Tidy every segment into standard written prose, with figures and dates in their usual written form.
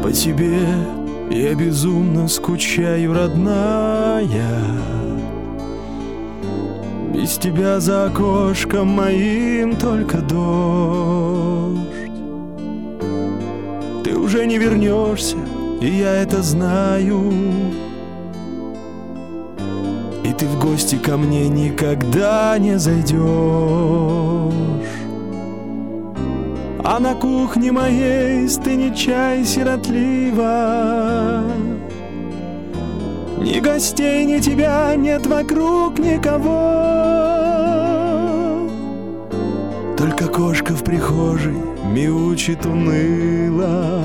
По тебе я безумно скучаю, родная. Без тебя за окошком моим только дождь. Ты уже не вернешься, и я это знаю. И ты в гости ко мне никогда не зайдешь. А на кухне моей стынет чай сиротливо. Ни гостей, ни тебя нет вокруг никого. Только кошка в прихожей мяучит уныло.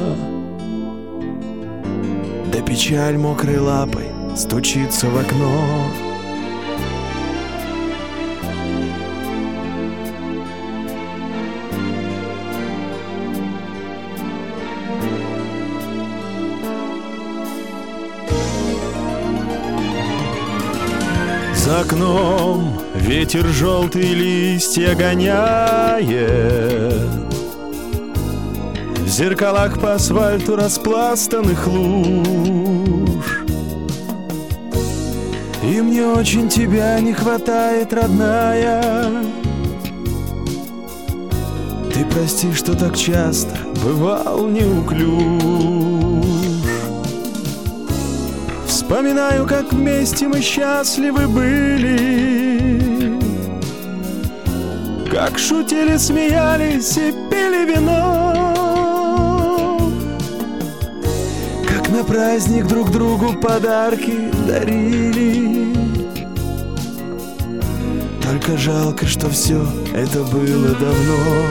Да печаль мокрой лапой стучится в окно. За окном ветер желтые листья гоняет. В зеркалах по асфальту распластанных луж. И мне очень тебя не хватает, родная. Ты прости, что так часто бывал неуклюж. Вспоминаю, как вместе мы счастливы были, как шутили, смеялись и пили вино, как на праздник друг другу подарки дарили. Только жалко, что все это было давно.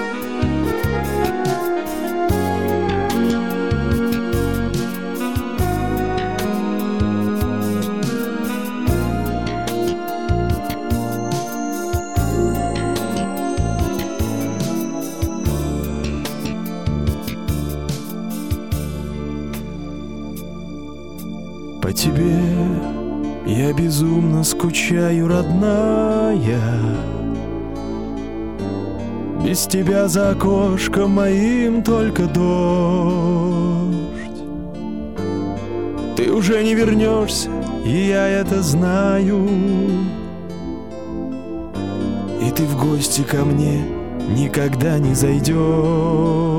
По тебе я безумно скучаю, родная. Без тебя за окошком моим только дождь. Ты уже не вернешься, и я это знаю. И ты в гости ко мне никогда не зайдешь.